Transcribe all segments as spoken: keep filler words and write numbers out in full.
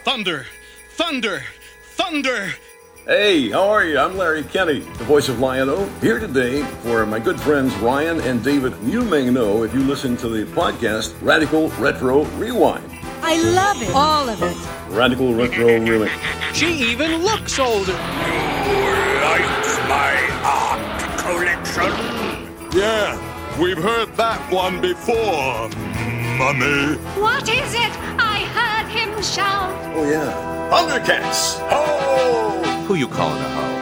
Thunder! Thunder! Thunder! Hey, how are you? I'm Larry Kenny, the voice of Lion-O, here today for my good friends Ryan and David. You may know if you listen to the podcast Radical Retro Rewind. I love it. All of it. Radical Retro Rewind. She even looks older. Like my art collection? Yeah, we've heard that one before, Mummy. What is it? I heard him shout. Oh, yeah. Thundercats! Ho! Who you calling a hoe?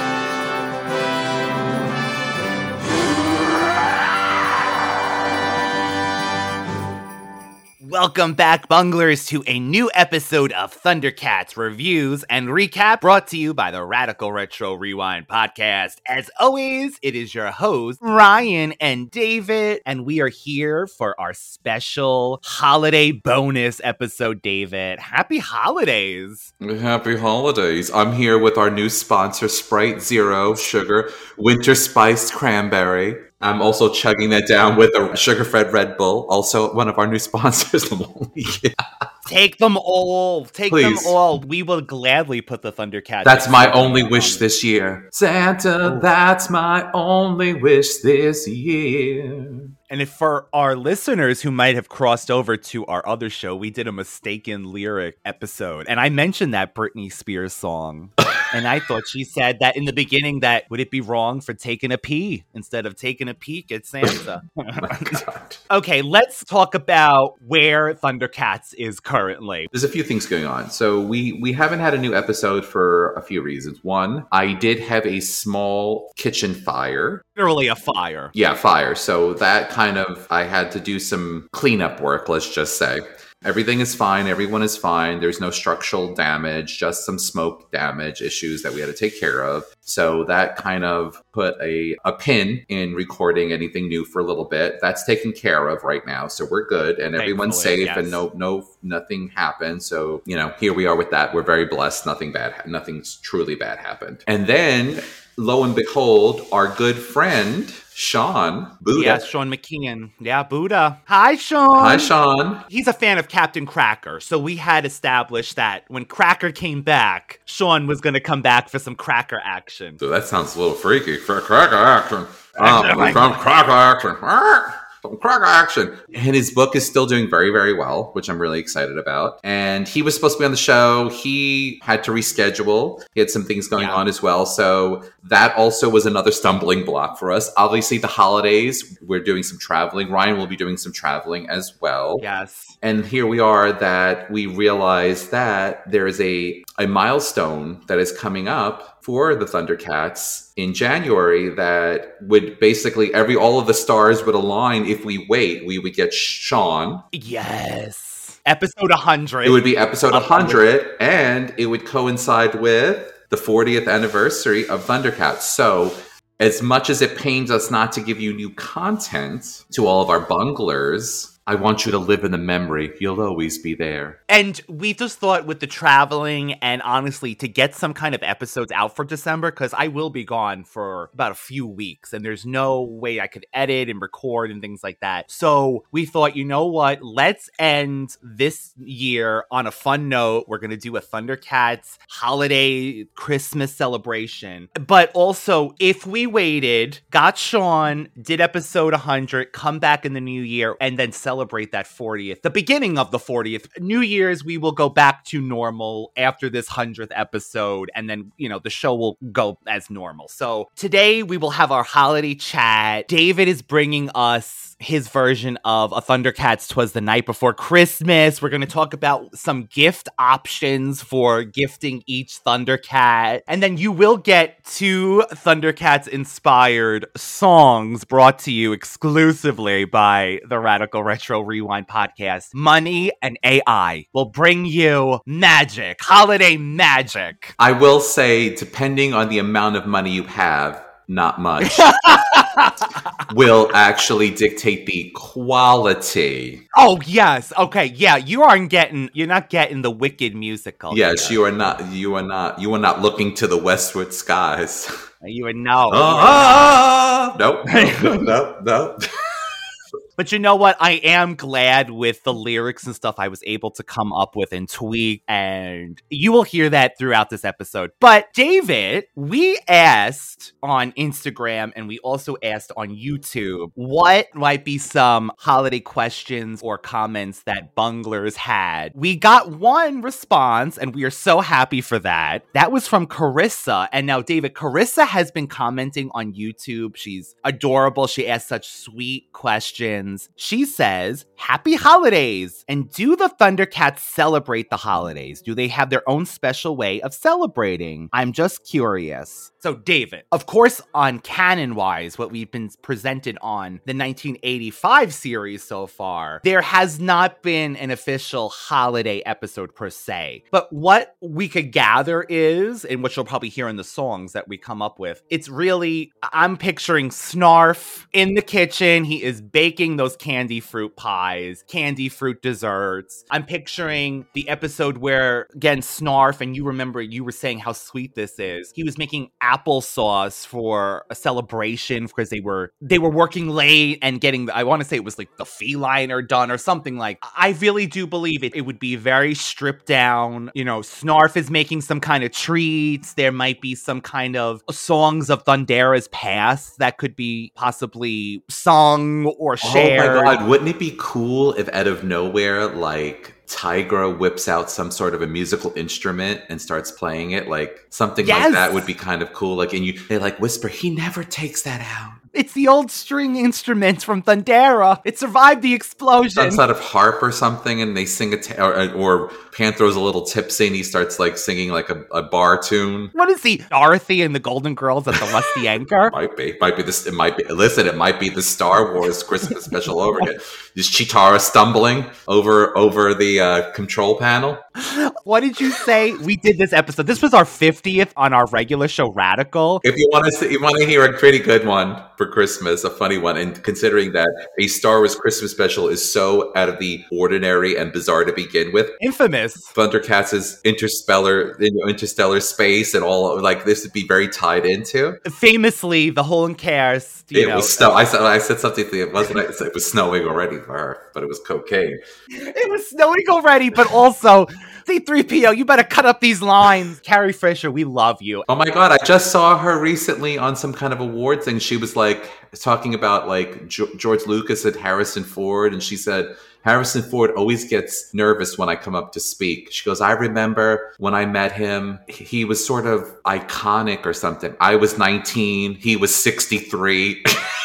Welcome back, bunglers, to a new episode of Thundercats Reviews and Recap, brought to you by the Radical Retro Rewind podcast. As always, it is your host, Ryan and David, and we are here for our special holiday bonus episode, David. Happy holidays! Happy holidays. I'm here with our new sponsor, Sprite Zero Sugar Winter Spiced Cranberry. I'm also chugging that down with a sugar-fed Red Bull, also one of our new sponsors. Yeah. Take them all. Take Please. them all. We will gladly put the Thundercats. That's my only wish this year. Santa, that's my only wish this year. And if for our listeners who might have crossed over to our other show, we did a mistaken lyric episode. And I mentioned that Britney Spears song. And I thought she said that in the beginning that would it be wrong for taking a pee instead of taking a peek at Santa? Oh my God. Okay, let's talk about where Thundercats is currently. There's a few things going on. So we we haven't had a new episode for a few reasons. One, I did have a small kitchen fire. Literally a fire. Yeah, fire. So that kind of, I had to do some cleanup work, let's just say. Everything is fine. Everyone is fine. There's no structural damage, just some smoke damage issues that we had to take care of. So that kind of put a, a pin in recording anything new for a little bit. That's taken care of right now. So we're good and everyone's Thankfully, safe yes. and no, no, nothing happened. So, you know, here we are with that. We're very blessed. Nothing bad, nothing's truly bad happened. And then lo and behold, our good friend, Sean Buddha. Yes, Sean McKeon. Yeah, Buddha. Hi, Sean. Hi, Sean. He's a fan of Captain Cracker, so we had established that when Cracker came back, Sean was going to come back for some Cracker action. So that sounds a little freaky. For Cracker action. Um, from Cracker action. Cracker action. And his book is still doing very, very well, which I'm really excited about. And he was supposed to be on the show. He had to reschedule. He had some things going yeah. on as well. So that also was another stumbling block for us. Obviously, the holidays, we're doing some traveling. Ryan will be doing some traveling as well. Yes. And here we are that we realize that there is a, a milestone that is coming up for the Thundercats in January that would basically every all of the stars would align. If we wait, we would get Sean. Yes. Episode one hundred. It would be episode one hundred, and it would coincide with the fortieth anniversary of Thundercats. So as much as it pains us not to give you new content to all of our bunglers, I want you to live in the memory. You'll always be there. And we just thought with the traveling and honestly to get some kind of episodes out for December, because I will be gone for about a few weeks and there's no way I could edit and record and things like that. So we thought, you know what? Let's end this year on a fun note. We're going to do a Thundercats holiday Christmas celebration. But also, if we waited, got Sean, did episode one hundred, come back in the new year, and then celebrate celebrate that fortieth, the beginning of the fortieth. New Year's, we will go back to normal after this one hundredth episode, and then, you know, the show will go as normal. So today we will have our holiday chat. David is bringing us his version of a Thundercats 'Twas the Night Before Christmas. We're going to talk about some gift options for gifting each Thundercat. And then you will get two Thundercats inspired songs brought to you exclusively by the Radical Retro Rewind podcast. Money and A I will bring you magic, holiday magic. I will say, depending on the amount of money you have, not much, will actually dictate the quality. Oh, yes. Okay. Yeah. You aren't getting, you're not getting the Wicked musical. Yes, here. you are not, you are not, you are not looking to the westward skies. You are no. Ah, nope, nope, nope, nope. But you know what? I am glad with the lyrics and stuff I was able to come up with and tweak, and you will hear that throughout this episode. But David, we asked on Instagram and we also asked on YouTube what might be some holiday questions or comments that bunglers had. We got one response and we are so happy for that. That was from Carissa. And now, David, Carissa has been commenting on YouTube. She's adorable. She asks such sweet questions. She says, "Happy holidays! And do the Thundercats celebrate the holidays? Do they have their own special way of celebrating? I'm just curious." So, David, of course, on canon-wise, what we've been presented on the nineteen eighty-five series so far, there has not been an official holiday episode per se. But what we could gather is, and what you'll probably hear in the songs that we come up with, it's really, I'm picturing Snarf in the kitchen. He is baking those candy fruit pies, candy fruit desserts. I'm picturing the episode where, again, Snarf, and you remember you were saying how sweet this is. He was making applesauce for a celebration because they were they were working late and getting, I want to say it was like the feliner done or something. Like, I really do believe it, it would be very stripped down. You know, Snarf is making some kind of treats. There might be some kind of songs of Thundera's past that could be possibly sung or shared. Oh my god, wouldn't it be cool if out of nowhere, like, Tigra whips out some sort of a musical instrument and starts playing it? Like, something yes! like that would be kind of cool. Like, and you, they like whisper, "He never takes that out." It's the old string instrument from Thundera. It survived the explosion. Some sort of harp or something, and they sing a, t- or, or Panthro's a little tipsy, and he starts like singing like a, a bar tune. What is he? Dorothy and the Golden Girls at the Lusty Anchor? Might be, might be this. It might be. Listen, it might be the Star Wars Christmas special over again. Is Cheetara stumbling over over the uh, control panel? What did you say? We did this episode. This was our fiftieth on our regular show, Radical. If you want to, you want to hear a pretty good one for Christmas, a funny one, and considering that a Star Wars Christmas special is so out of the ordinary and bizarre to begin with, infamous. Thundercats' interstellar, you know, interstellar space, and all like this would be very tied into. Famously, the whole cast. You it know, was snow. I said, I said something. It wasn't. It was snowing already for her, but it was cocaine. It was snowing already, but also C three P O, you better cut up these lines. Carrie Fisher, we love you. Oh my god, I just saw her recently on some kind of award thing. She was like talking about like G- George Lucas and Harrison Ford, and she said, "Harrison Ford always gets nervous when I come up to speak." She goes, "I remember when I met him, he was sort of iconic or something. I was nineteen, he was sixty-three."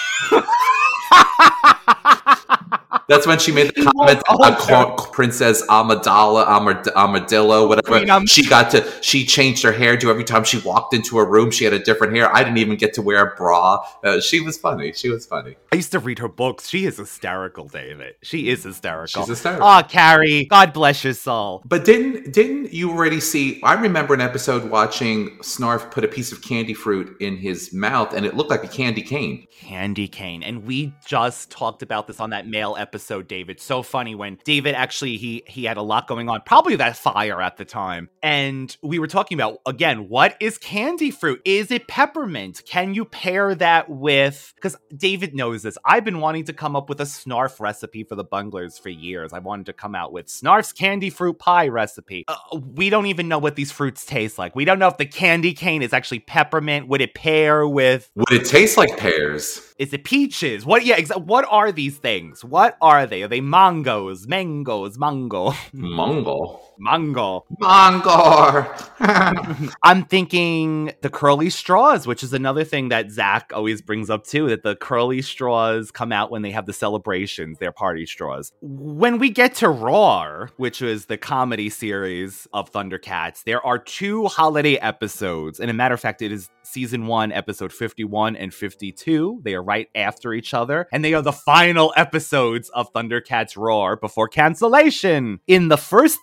That's when she made the comment about Princess Amidala, Amad- Amadillo, whatever. I mean, she got to, she changed her hairdo every time she walked into a room. She had a different hair. I didn't even get to wear a bra. Uh, she was funny. She was funny. I used to read her books. She is hysterical, David. She is hysterical. She's hysterical. Oh, Carrie, God bless your soul. But didn't didn't you already see? I remember an episode watching Snarf put a piece of candy fruit in his mouth, and it looked like a candy cane. Candy cane, and we just talked about this on that mail episode. So David, so funny when David actually, he he had a lot going on, probably that fire at the time. And we were talking about, again, what is candy fruit? Is it peppermint? Can you pair that with, because David knows this, I've been wanting to come up with a Snarf recipe for the Bunglers for years. I wanted to come out with Snarf's candy fruit pie recipe. Uh, we don't even know what these fruits taste like. We don't know if the candy cane is actually peppermint. Would it pair with? Would it taste like pears? Is it peaches? What? Yeah, exa- what are these things? What are they? Are they mangoes? Mangoes? Mango? Mango? Mango. Mango. I'm thinking the curly straws, which is another thing that Zach always brings up too, that the curly straws come out when they have the celebrations, their party straws. When we get to Roar, which is the comedy series of Thundercats, there are two holiday episodes. And a matter of fact, it is season one, episode fifty-one and fifty-two. They are right after each other. And they are the final episodes of Thundercats Roar before cancellation. In the first Thanksgiving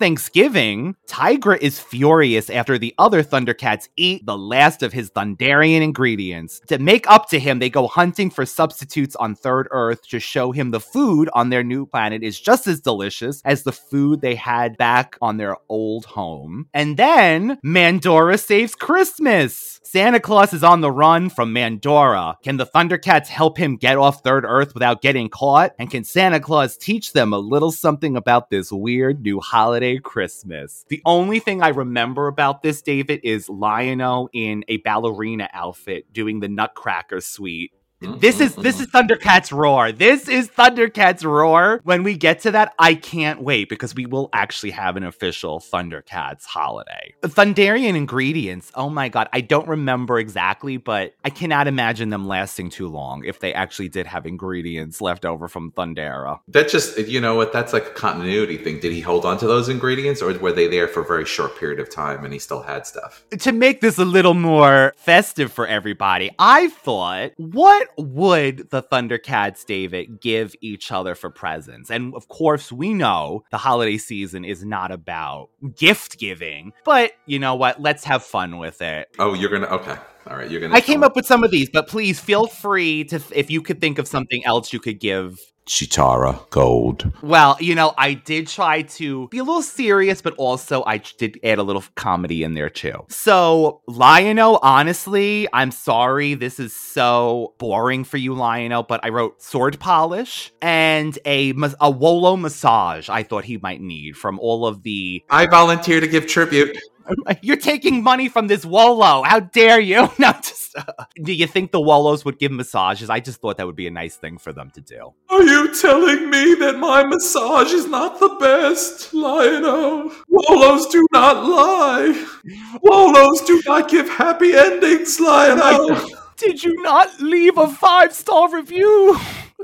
Thanksgiving, Tigra is furious after the other Thundercats eat the last of his Thunderian ingredients. To make up to him, they go hunting for substitutes on Third Earth to show him the food on their new planet is just as delicious as the food they had back on their old home. And then Mandora saves Christmas. Santa Claus is on the run from Mandora. Can the Thundercats help him get off Third Earth without getting caught? And can Santa Claus teach them a little something about this weird new holiday Christmas? The only thing I remember about this, David, is Lion-O in a ballerina outfit doing the Nutcracker suite. This is this is Thundercats Roar. This is Thundercats Roar. When we get to that, I can't wait because we will actually have an official Thundercats holiday. Thunderian ingredients. Oh my god, I don't remember exactly, but I cannot imagine them lasting too long if they actually did have ingredients left over from Thundera. That just, you know what, that's like a continuity thing. Did he hold on to those ingredients or were they there for a very short period of time and he still had stuff? To make this a little more festive for everybody, I thought, what would the Thundercats, David, give each other for presents? And of course, we know the holiday season is not about gift giving, but you know what? Let's have fun with it. Oh, you're gonna, okay. All right, you're gonna. I came up with some of these, but please feel free to, if you could think of something else you could give. Chitara Gold. Well, you know, I did try to be a little serious, but also I did add a little comedy in there too. So, Lion-O, honestly, I'm sorry, this is so boring for you, Lion-O, but I wrote sword polish and a, a Wolo massage I thought he might need from all of the... I volunteer to give tribute. You're taking money from this Wolo. How dare you? No, just, uh, do you think the Wolos would give massages? I just thought that would be a nice thing for them to do. Are you telling me that my massage is not the best, Lion-O? Wolos do not lie. Wolos do not give happy endings, Lion-O. Did you not leave a five-star review?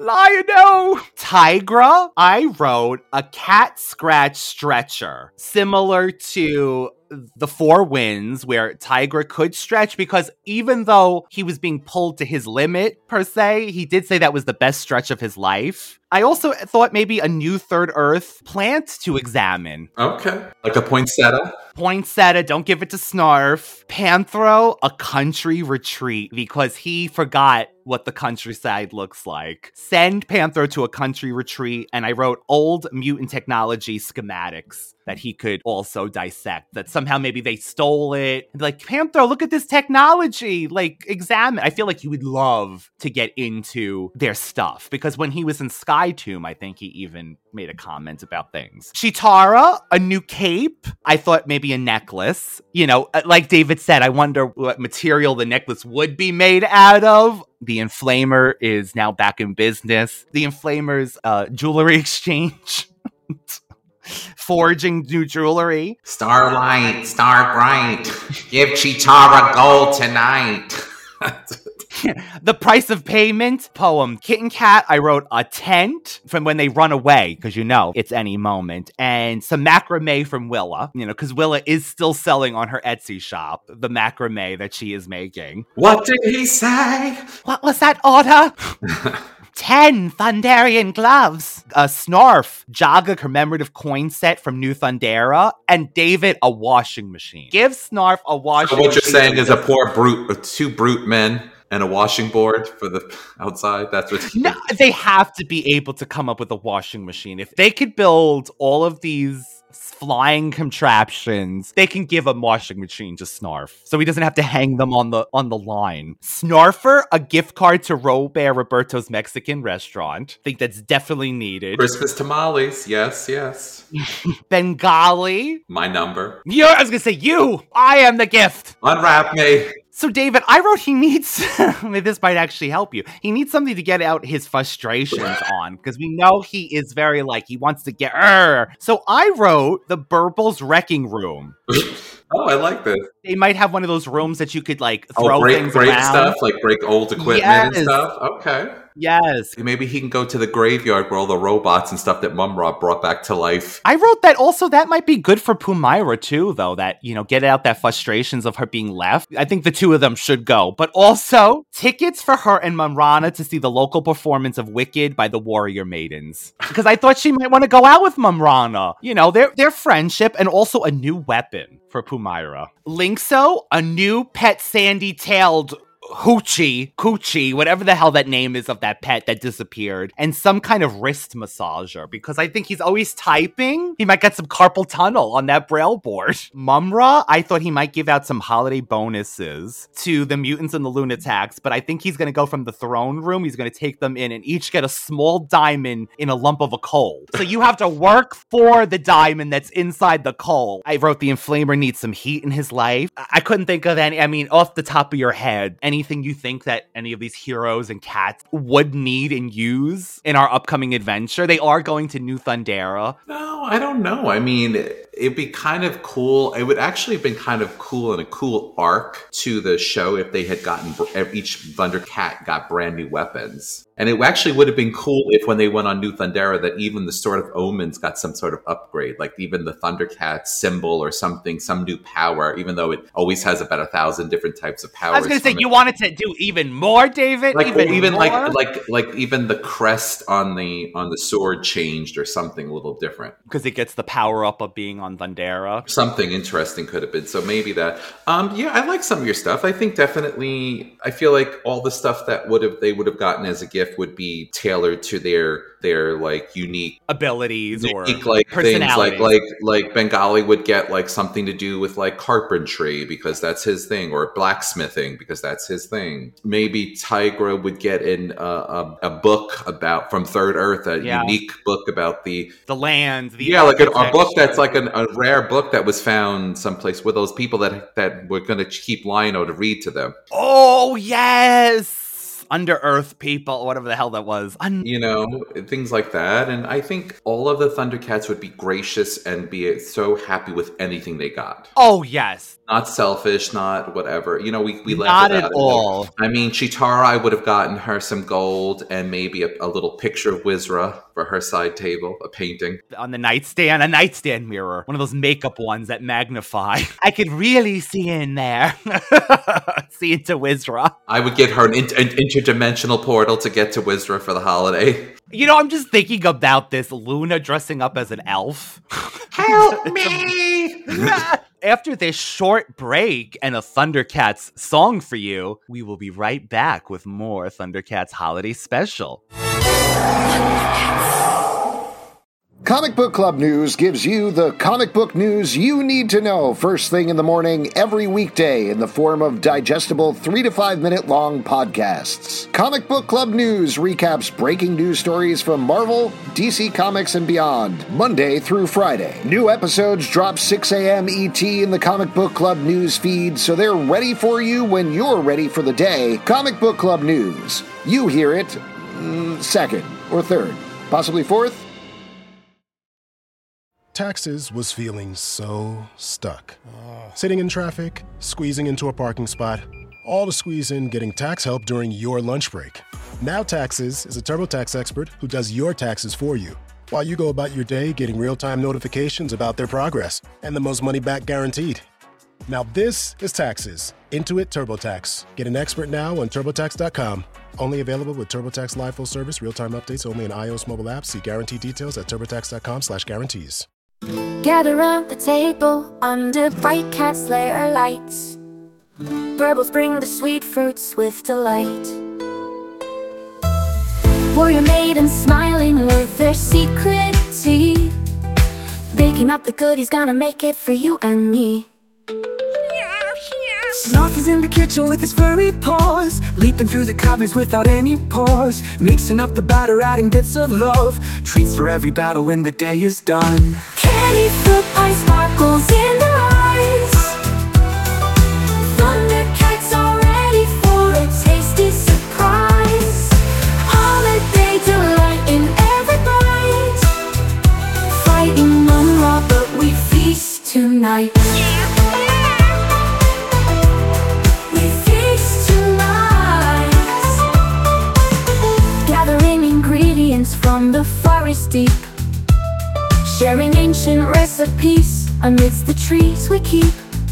Lion-O! Tigra, I wrote a cat scratch stretcher, similar to the Four Winds, where Tigra could stretch, because even though he was being pulled to his limit, per se, he did say that was the best stretch of his life. I also thought maybe a new Third Earth plant to examine. Okay. Like a poinsettia? Poinsettia, don't give it to Snarf. Panthro, a country retreat, because he forgot what the countryside looks like. Send Panthro to a country retreat, and I wrote old mutant technology schematics that he could also dissect, that somehow maybe they stole it. And be like, Panthro, look at this technology, like, examine. I feel like he would love to get into their stuff, because when he was in Sky Tomb, I think he even made a comment about things. Chitara, a new cape. I thought maybe a necklace. You know, like David said, I wonder what material the necklace would be made out of. The Inflamer is now back in business. The Inflamer's uh, jewelry exchange. Forging new jewelry. Starlight, star bright. Give Chitara gold tonight. The price of payment poem. Kitten Cat, I wrote a tent from when they run away, because you know it's any moment, and some macrame from Willa, you know, because Willa is still selling on her Etsy shop the macrame that she is making. What did he say? What was that order? Ten Thunderian gloves. A Snarf, Jaga commemorative coin set from New Thundera, and David a washing machine. Give Snarf a washing machine. So what you're saying is a poor brute, or two brute men and a washing board for the outside? That's what he... No, they have to be able to come up with a washing machine. If they could build all of these flying contraptions, they can give a washing machine to Snarf, so he doesn't have to hang them on the on the line. Snarfer, a gift card to Robert Roberto's Mexican restaurant. I think that's definitely needed. Christmas tamales, yes, yes. Bengali. My number. You, I was gonna say you. I am the gift. Unwrap me. So, David, I wrote he needs, this might actually help you, he needs something to get out his frustrations on, because we know he is very, like, he wants to get, Arr! So I wrote the Burbles Wrecking Room. Oh, I like this. They might have one of those rooms that you could, like, throw oh, break, things break around. stuff, like break old equipment yes. and stuff? Okay. Yes. Maybe he can go to the graveyard where all the robots and stuff that Mum-Ra brought back to life. I wrote that also that might be good for Pumaira too, though, that, you know, get out that frustrations of her being left. I think the two of them should go. But also, tickets for her and Mamrana to see the local performance of Wicked by the Warrior Maidens. Because I thought she might want to go out with Mamrana. You know, their, their friendship and also a new weapon for Pumaira. Linkso, a new pet sandy-tailed Hoochie, Coochie, whatever the hell that name is of that pet that disappeared, and some kind of wrist massager, because I think he's always typing. He might get some carpal tunnel on that braille board. Mum-Ra, I thought he might give out some holiday bonuses to the mutants and the lunatics, but I think he's going to go from the throne room. He's going to take them in and each get a small diamond in a lump of a coal. So you have to work for the diamond that's inside the coal. I wrote the Inflamer needs some heat in his life. I, I couldn't think of any, I mean, off the top of your head, any Anything you think that any of these heroes and cats would need and use in our upcoming adventure? They are going to New Thundera. No, I don't know. I mean, it'd be kind of cool. It would actually have been kind of cool and a cool arc to the show if they had gotten, each Thundercat got brand new weapons. And it actually would have been cool if when they went on New Thundera that even the Sword of Omens got some sort of upgrade, like even the Thundercat symbol or something, some new power, even though it always has about a thousand different types of powers. I was going to say, you wanted to do even more, David? Like, even even more? like like like even the crest on the on the sword changed or something a little different. Because it gets the power up of being on Thundera. Something interesting could have been. So maybe that. Um, yeah, I like some of your stuff. I think definitely. I feel like all the stuff that would have they would have gotten as a gift would be tailored to their their like unique abilities or unique, like things like like like Bengali would get like something to do with like carpentry because that's his thing, or blacksmithing because that's his thing. Maybe Tigra would get in a, a, a book about from Third Earth, a yeah. unique book about the the land. The yeah, like an, a book that's like an, a rare book that was found someplace with those people that that were going to keep Lion-O to read to them. Oh yes. Under Earth people, whatever the hell that was. Un- you know, things like that. And I think all of the Thundercats would be gracious and be so happy with anything they got. Oh, yes. Not selfish, not whatever. You know, we, we laughed at at all. I mean, Chitara, I would have gotten her some gold and maybe a, a little picture of Wizra for her side table, a painting. On the nightstand, a nightstand mirror. One of those makeup ones that magnify. I could really see in there. See into Wizra. I would get her an, in- an interdimensional portal to get to Wizra for the holiday. You know, I'm just thinking about this Luna dressing up as an elf. Help me! After this short break and a Thundercats song for you, we will be right back with more Thundercats Holiday Special. Comic Book Club News gives you the comic book news you need to know first thing in the morning every weekday in the form of digestible three to five minute long podcasts. Comic Book Club News recaps breaking news stories from Marvel, D C Comics, and beyond, Monday through Friday. New episodes drop six a.m. E T in the Comic Book Club News feed, so they're ready for you when you're ready for the day. Comic Book Club News. You hear it mm, second or third, possibly fourth. Taxes was feeling so stuck. Sitting in traffic, squeezing into a parking spot, all to squeeze in getting tax help during your lunch break. Now Taxes is a TurboTax expert who does your taxes for you, while you go about your day getting real-time notifications about their progress and the most money back guaranteed. Now this is Taxes. Intuit TurboTax. Get an expert now on TurboTax dot com. Only available with TurboTax Live Full Service, real-time updates only in iOS mobile apps. See guarantee details at TurboTax dot com slash guarantees. Gather around the table under bright cat slayer lights. Burbles bring the sweet fruits with delight. Warrior maidens smiling with their secret tea, baking up the goodies, gonna make it for you and me. Snuff is in the kitchen with his furry paws, leaping through the covers without any pause, mixing up the batter, adding bits of love, treats for every battle when the day is done. Candy fruit pie sparkles in their eyes. Thundercats are ready for a tasty surprise. Holiday delight in every bite. Fighting Mum-Ra, but we feast tonight. on the forest deep, sharing ancient recipes amidst the trees we keep.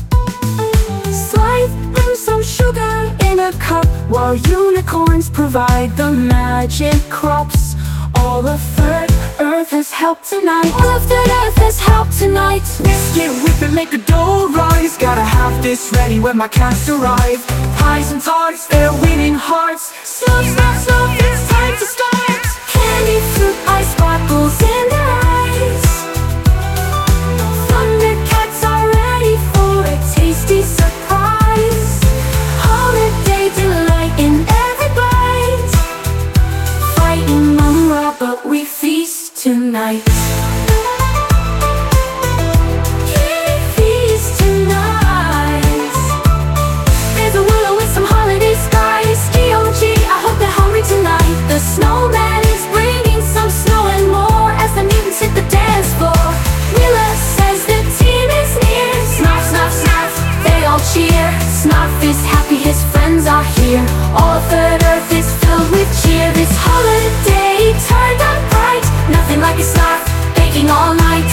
Slide and some sugar in a cup, while unicorns provide the magic crops. All of third Earth has helped tonight. All of third Earth has helped tonight. Get whip and make the dough rise. Gotta have this ready when my cats arrive. Pies and tarts, they're winning hearts. Snap, snap, snap, it's time to start. Candy, fruit, ice sparkles in their eyes. Thundercats are ready for a tasty surprise. Holiday delight in every bite. Fighting Mum-Ra, but we feast tonight. Feast tonight. There's a willow with some holiday skies. G O G, I hope they're hungry tonight. The snowman is bringing some snow and more as the mutants hit the dance floor. Willa says the team is near. Snarf, snarf, snarf, they all cheer. Snarf is happy his friends are here. All third Earth is filled with cheer. This holiday turned out bright. Nothing like a snarf, baking all night.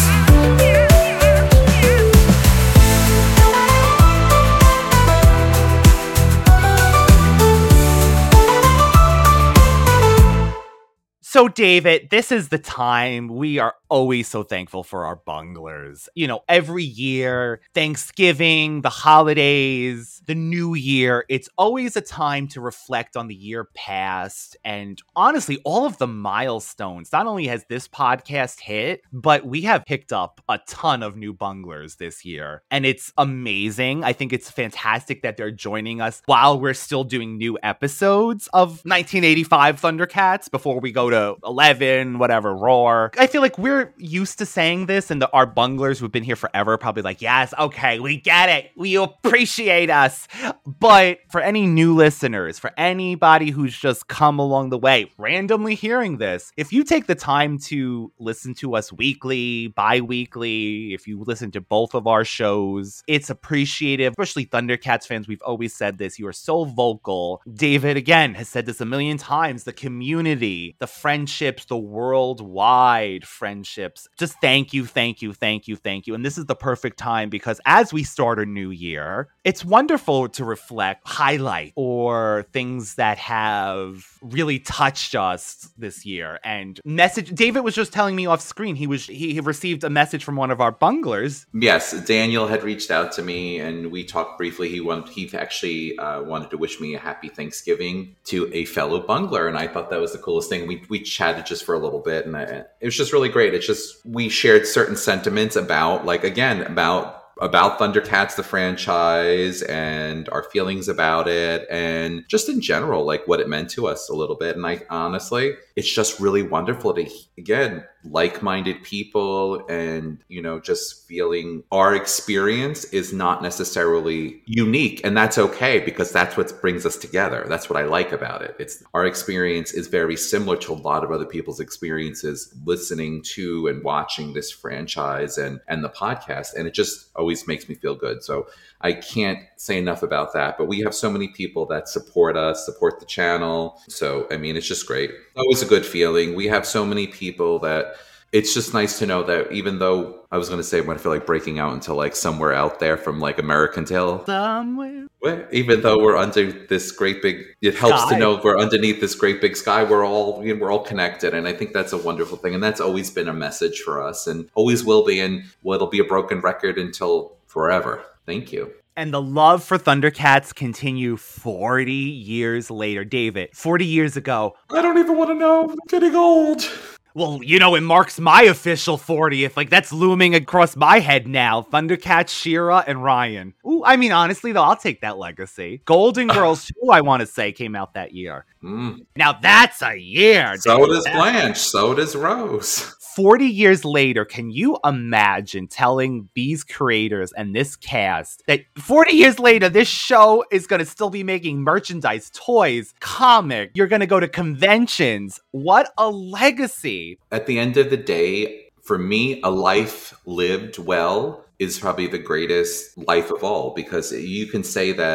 So, David, this is the time we are always so thankful for our bunglers. You know, every year, Thanksgiving, the holidays, the new year, it's always a time to reflect on the year past and honestly, all of the milestones. Not only has this podcast hit, but we have picked up a ton of new bunglers this year. And it's amazing. I think it's fantastic that they're joining us while we're still doing new episodes of nineteen eighty-five Thundercats before we go to eleven, whatever, Roar. I feel like we're used to saying this, and the, our bunglers who've been here forever probably like, yes, okay, we get it. We appreciate us. But for any new listeners, for anybody who's just come along the way, randomly hearing this, if you take the time to listen to us weekly, bi-weekly, if you listen to both of our shows, it's appreciative, especially Thundercats fans. We've always said this. You are so vocal. David, again, has said this a million times. The community, the friendships, the worldwide friendships. Just thank you, thank you, thank you, thank you. And this is the perfect time because as we start a new year, it's wonderful to reflect, highlight, or things that have really touched us this year. And message, David was just telling me off screen, he was he, he received a message from one of our bunglers. Yes, Daniel had reached out to me and we talked briefly. He wanted, he actually uh, wanted to wish me a happy Thanksgiving to a fellow bungler. And I thought that was the coolest thing. We we chatted just for a little bit and I, it was just really great. It's just, we shared certain sentiments about, like, again, about about Thundercats, the franchise, and our feelings about it, and just in general, like what it meant to us a little bit. And I honestly, it's just really wonderful to, again, like-minded people and, you know, just feeling our experience is not necessarily unique. And that's okay because that's what brings us together. That's what I like about it. It's our experience is very similar to a lot of other people's experiences listening to and watching this franchise and, and the podcast. And it just always makes me feel good. So I can't say enough about that, but we have so many people that support us, support the channel. So, I mean, it's just great. Always a good feeling. We have so many people that it's just nice to know that even though I was going to say when I feel like breaking out into like somewhere out there from like American Tail, somewhere, even though we're under this great big, it helps sky. to know we're underneath this great big sky. We're all, you know, we're all connected. And I think that's a wonderful thing. And that's always been a message for us and always will be. And well, it'll be a broken record until forever. Thank you. And the love for Thundercats continue forty years later. David, forty years ago. I don't even want to know. I'm getting old. Well, you know, it marks my official fortieth. Like, that's looming across my head now. Thundercats, She-Ra, and Ryan. Ooh, I mean, honestly, though, I'll take that legacy. Golden Girls two, I want to say, came out that year. Mm. Now, that's a year. So David. does Blanche. So does Rose. forty years later, can you imagine telling these creators and this cast that forty years later, this show is going to still be making merchandise, toys, comic, you're going to go to conventions? What a legacy. At the end of the day, for me, a life lived well is probably the greatest life of all, because you can say that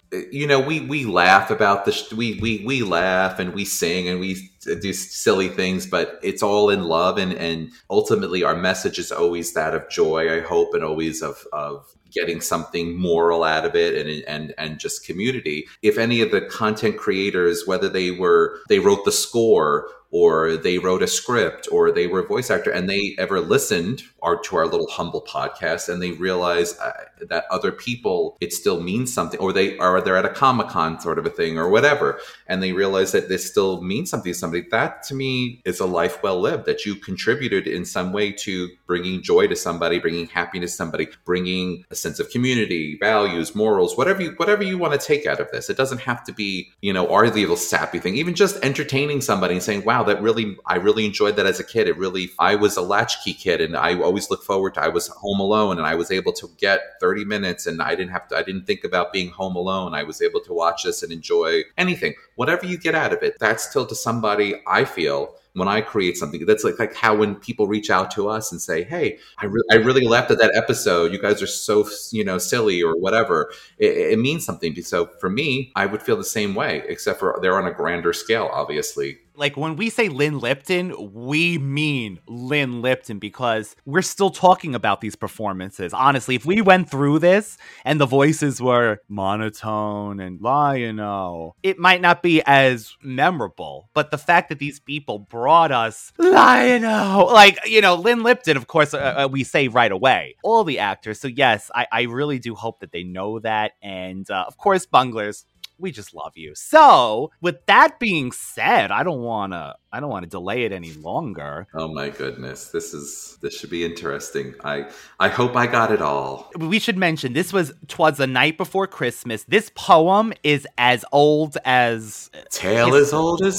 you know, we we laugh about this. We we we laugh and we sing and we do silly things, but it's all in love, and and ultimately our message is always that of joy, I hope, and always of of getting something moral out of it, and and and just community. If any of the content creators, whether they were they wrote the score or they wrote a script or they were a voice actor and they ever listened our, to our little humble podcast and they realize uh, that other people, it still means something, or they are they're at a Comic-Con sort of a thing or whatever, and they realize that this still means something to somebody, that to me is a life well lived, that you contributed in some way to bringing joy to somebody, bringing happiness to somebody, bringing a sense of community, values, morals, whatever you, whatever you want to take out of this. It doesn't have to be, you know, our little sappy thing, even just entertaining somebody and saying, wow, that really, I really enjoyed that as a kid. It really, I was a latchkey kid and I always look forward to, I was home alone and I was able to get thirty minutes and I didn't have to, I didn't think about being home alone. I was able to watch this and enjoy anything, whatever you get out of it. That's still to somebody, I feel, when I create something, that's like, like how when people reach out to us and say, hey, I, re- I really laughed at that episode. You guys are so, you know, silly or whatever. It, it means something. So for me, I would feel the same way, except for they're on a grander scale, obviously. Like when we say Lynn Lipton, we mean Lynn Lipton because we're still talking about these performances. Honestly, if we went through this and the voices were monotone and Lion-O, it might not be as memorable. But the fact that these people brought us Lion-O, like, you know, Lynn Lipton, of course, uh, we say right away, all the actors. So yes, I, I really do hope that they know that. And uh, of course, bunglers, we just love you. So, with that being said, I don't want to I don't want to delay it any longer. Oh my goodness. This is this should be interesting. I I hope I got it all. We should mention this was "'Twas the Night Before Christmas." This poem is as old as Tale as old as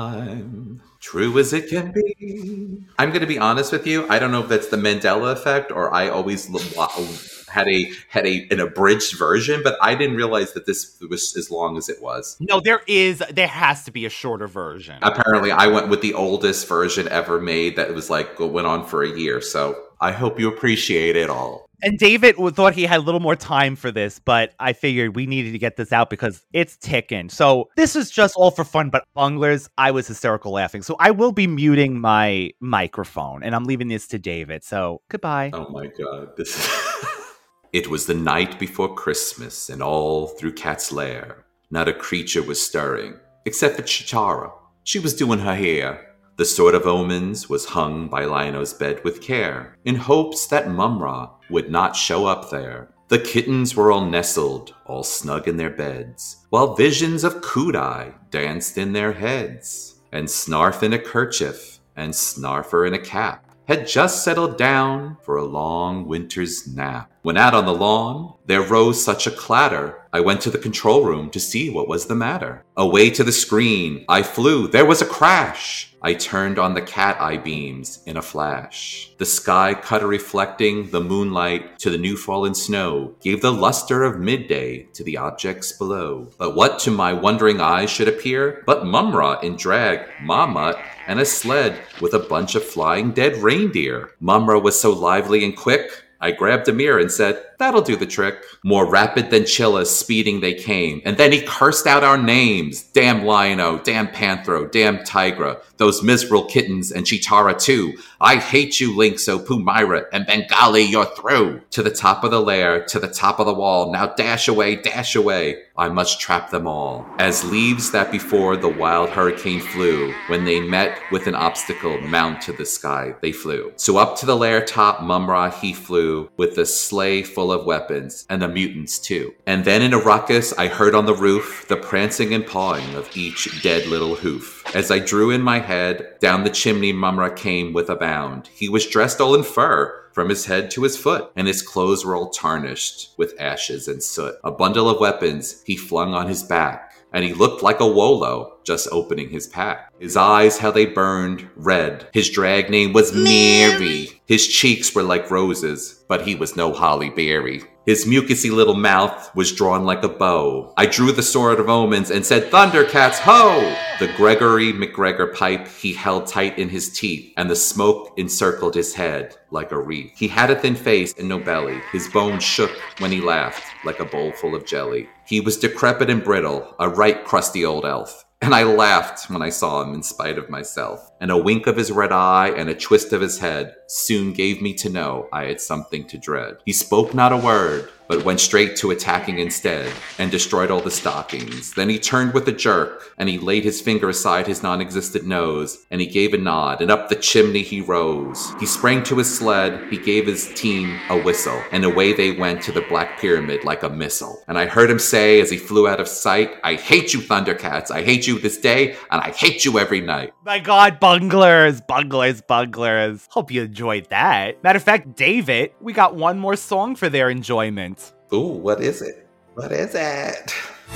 time. True as it can be. I'm going to be honest with you. I don't know if that's the Mandela effect or I always had a had a an abridged version, but I didn't realize that this was as long as it was. No, there is there has to be a shorter version. Apparently, I went with the oldest version ever made that was like went on for a year. So I hope you appreciate it all. And David thought he had a little more time for this, but I figured we needed to get this out because it's ticking. So this is just all for fun, but bunglers, I was hysterical laughing. So I will be muting my microphone, and I'm leaving this to David. So goodbye. Oh my God. This is... It was the night before Christmas, and all through Cat's lair, not a creature was stirring, except for Chitara. She was doing her hair. The sword of omens was hung by Lion-O's bed with care, in hopes that Mumm-Ra would not show up there. The kittens were all nestled, all snug in their beds, while visions of Koodai danced in their heads. And Snarf in a kerchief, and Snarfer in a cap, had just settled down for a long winter's nap. When out on the lawn, there rose such a clatter, I went to the control room to see what was the matter. Away to the screen I flew, there was a crash. I turned on the cat eye beams in a flash. The sky cut a reflecting the moonlight to the new fallen snow, gave the luster of midday to the objects below. But what to my wondering eyes should appear but Mumm-Ra in drag, Mammut, and a sled with a bunch of flying dead reindeer. Mumm-Ra was so lively and quick, I grabbed a mirror and said, that'll do the trick. More rapid than Chilla, speeding they came, and then he cursed out our names. Damn Lion-O, damn Panthro, damn Tigra, those miserable kittens, and Chitara too. I hate you, Lynx-O, Pumira, and Bengali, you're through. To the top of the lair, to the top of the wall, now dash away, dash away. I must trap them all. As leaves that before the wild hurricane flew, when they met with an obstacle, mount to the sky they flew. So up to the lair top, Mumm-Ra he flew, with the sleigh full of weapons, and the mutants too. And then in a ruckus I heard on the roof the prancing and pawing of each dead little hoof. As I drew in my head, down the chimney Mumm-Ra came with a bound. He was dressed all in fur, from his head to his foot, and his clothes were all tarnished with ashes and soot. A bundle of weapons he flung on his back, and he looked like a Wolo, just opening his pack. His eyes, how they burned red. His drag name was Mary. His cheeks were like roses, but he was no Holly Berry. His mucusy little mouth was drawn like a bow. I drew the sword of omens and said, Thundercats, ho! The Gregory McGregor pipe he held tight in his teeth, and the smoke encircled his head like a wreath. He had a thin face and no belly. His bones shook when he laughed like a bowl full of jelly. He was decrepit and brittle, a right crusty old elf. And I laughed when I saw him in spite of myself. And a wink of his red eye and a twist of his head soon gave me to know I had something to dread. He spoke not a word, but went straight to attacking instead, and destroyed all the stockings. Then he turned with a jerk, and he laid his finger aside his non-existent nose, and he gave a nod, and up the chimney he rose. He sprang to his sled, he gave his team a whistle, and away they went to the Black Pyramid like a missile. And I heard him say as he flew out of sight, I hate you, Thundercats, I hate you this day, and I hate you every night. My God, bunglers, bunglers, bunglers. Hope you enjoyed that. Matter of fact, David, we got one more song for their enjoyment. Ooh, what is it? What is it?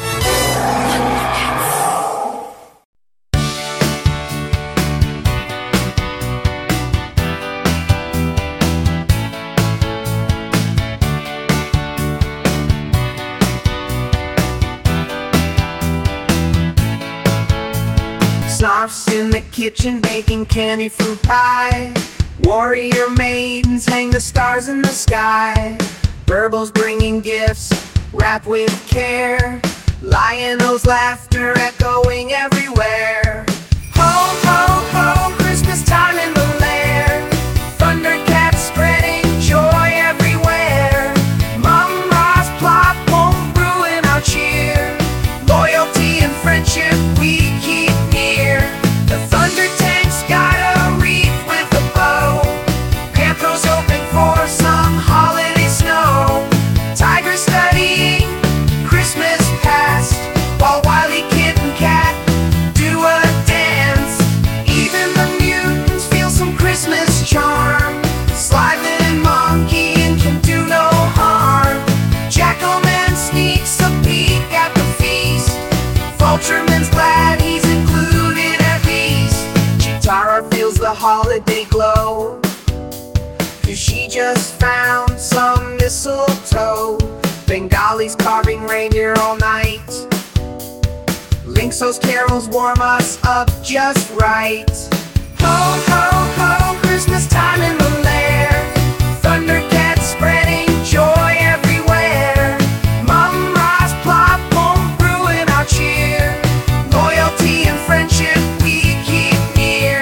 Snarf's in the kitchen baking candy fruit pie. Warrior maidens hang the stars in the sky. Burbles bringing gifts, wrapped with care. Lion-O's laughter echoing everywhere. Ho, ho, ho, Christmas time in the lair. Thundercats spreading joy everywhere. Mum Ra's plot won't ruin our cheer. Loyalty and friendship we keep near. The Thunder Tank's got a wreath with a bow. Panthers hoping for some holiday snow. Tiger studying Christmas past, while Wily Kit and Cat do a dance. Even the mutants feel some Christmas charm. Slytherin and Monkey can do no harm. Jackal-Man sneaks a peek at the feast. Vultureman's glad he's included at least. Chitara feels the holiday glow, 'cause she just found some mistletoe. Bengali's carving reindeer all night. Linkso's carols warm us up just right. Ho, ho, ho, Christmas time in the lair. Thundercats spreading joy everywhere. Mum Ra's plot won't ruin our cheer. Loyalty and friendship we keep near.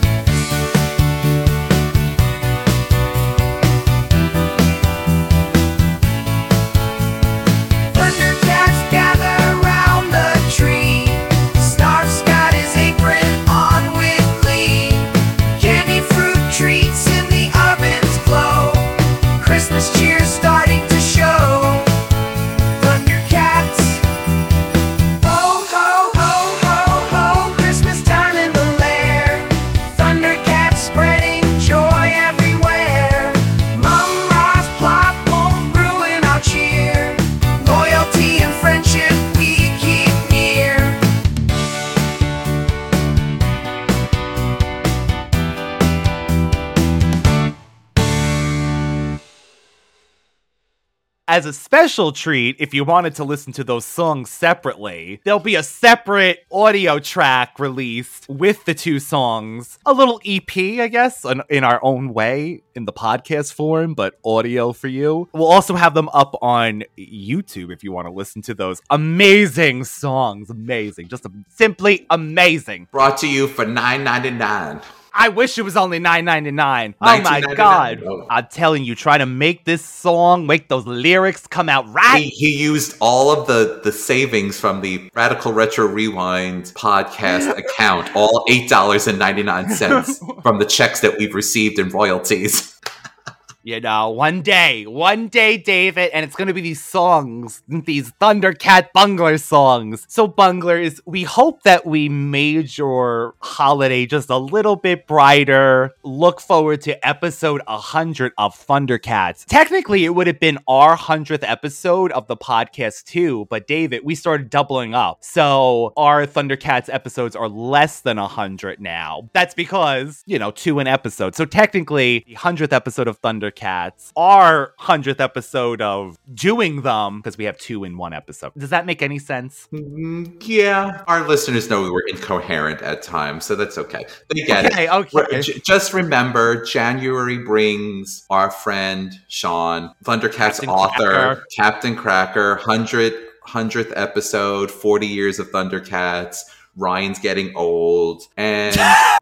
Thundercats gather round the tree. Snarf's got his apron on with glee. Candy fruit treats in the ovens glow. Christmas cheer starting to show. Thundercats. Ho, ho, ho, ho, ho, Christmas time in the lair. Thundercats spreading joy everywhere. Mum Ra's plot won't ruin our cheer. Loyalty and friendship we keep near. As a special treat, if you wanted to listen to those songs separately, there'll be a separate audio track released with the two songs. A little E P, I guess, in, in our own way, in the podcast form, but audio for you. We'll also have them up on YouTube if you want to listen to those amazing songs. Amazing. Just a, simply amazing. Brought to you for nine ninety-nine. I wish it was only nine ninety-nine. Oh my God. Oh. I'm telling you, try to make this song, make those lyrics come out right. He, he used all of the, the savings from the Radical Retro Rewind podcast account, all eight dollars and ninety-nine cents from the checks that we've received in royalties. You know, one day, one day, David, and it's going to be these songs, these Thundercat Bungler songs. So, Bunglers, we hope that we made your holiday just a little bit brighter. Look forward to episode one hundred of Thundercats. Technically, it would have been our one hundredth episode of the podcast, too, but David, we started doubling up. So, our Thundercats episodes are less than one hundred now. That's because, you know, two an episode. So, technically, the one hundredth episode of Thundercats, our one hundredth episode of doing them, because we have two in one episode. Does that make any sense? Mm, yeah. Our listeners know we were incoherent at times, so that's okay. They get okay, it. Okay. J- just remember, January brings our friend Sean, Thundercats Captain author, Cracker. Captain Cracker, one hundred, one hundredth episode, forty years of Thundercats. Ryan's getting old, and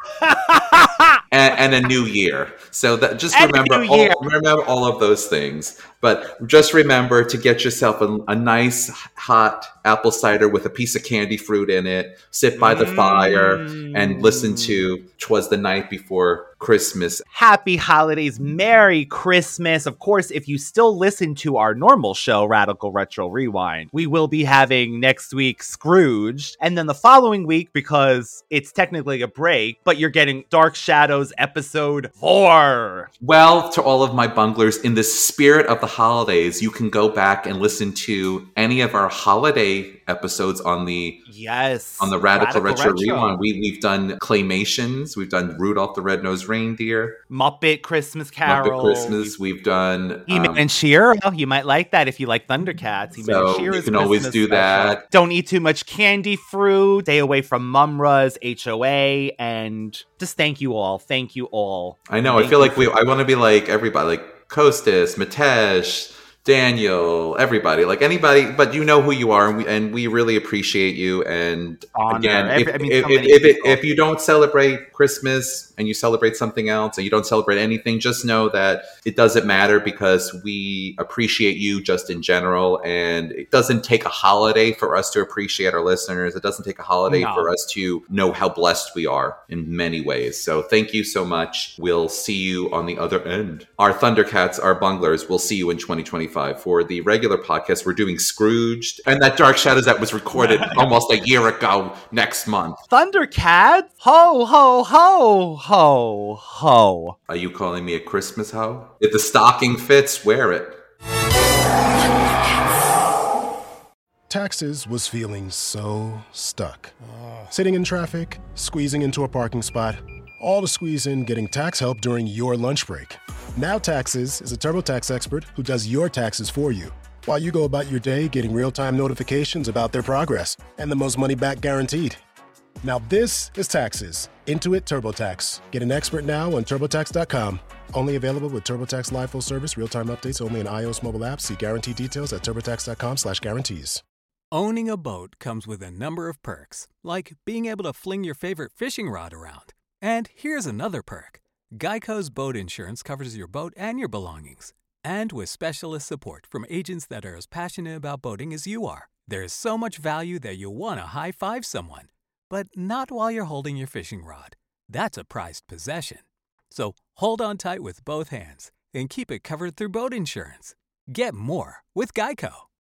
and, and a new year. So that just And a remember new all, year. remember all of those things. But just remember to get yourself a, a nice hot apple cider with a piece of candy fruit in it. Sit by the fire and listen to "'Twas the Night Before Christmas." Happy holidays, Merry Christmas. Of course, if you still listen to our normal show, Radical Retro Rewind, we will be having next week Scrooged, and then the following week, because it's technically a break, but you're getting Dark Shadows episode four. Well, to all of my bunglers, in the spirit of the holidays, you can go back and listen to any of our holiday episodes on the yes on the Radical, Radical Retro, Retro. Rewind. We, we've done claymations. We've done Rudolph the Red-Nosed Reindeer. Muppet Christmas Carol. Muppet Christmas. We've done... He-Man um, and She-Ra. You might like that if you like Thundercats. He-Man So and She-Ra's you can always Christmas do special. that. Don't eat too much candy fruit. Stay away from Mumra's H O A. And just thank you all. Thank you all. I know. I Thank feel you like we. for- I want to be like everybody, like Kostas, Mitesh, Daniel, everybody, like anybody. But you know who you are, and we, and we really appreciate you. And Honor. again, Every- if, I mean, if, so if, many if, it, people. if you don't celebrate Christmas and you celebrate something else, and you don't celebrate anything, just know that it doesn't matter because we appreciate you just in general. And it doesn't take a holiday for us to appreciate our listeners. It doesn't take a holiday No. for us to know how blessed we are in many ways. So thank you so much. We'll see you on the other end. Our Thundercats, our bunglers, we'll see you in twenty twenty-five. For the regular podcast, we're doing Scrooged and that Dark Shadows that was recorded almost a year ago next month. Thundercats? Ho, ho, ho, ho, ho. Are you calling me a Christmas hoe? If the stocking fits, wear it. Taxes was feeling so stuck. Sitting in traffic, squeezing into a parking spot, all to squeeze in getting tax help during your lunch break. Now Taxes is a TurboTax expert who does your taxes for you, while you go about your day getting real-time notifications about their progress and the most money back guaranteed. Now this is Taxes. Intuit TurboTax. Get an expert now on TurboTax dot com. Only available with TurboTax Live Full Service, real-time updates only in iOS mobile apps. See guarantee details at TurboTax dot com slash guarantees. Owning a boat comes with a number of perks, like being able to fling your favorite fishing rod around. And here's another perk. Geico's boat insurance covers your boat and your belongings. And with specialist support from agents that are as passionate about boating as you are, there's so much value that you'll want to high-five someone. But not while you're holding your fishing rod. That's a prized possession. So hold on tight with both hands and keep it covered through boat insurance. Get more with Geico.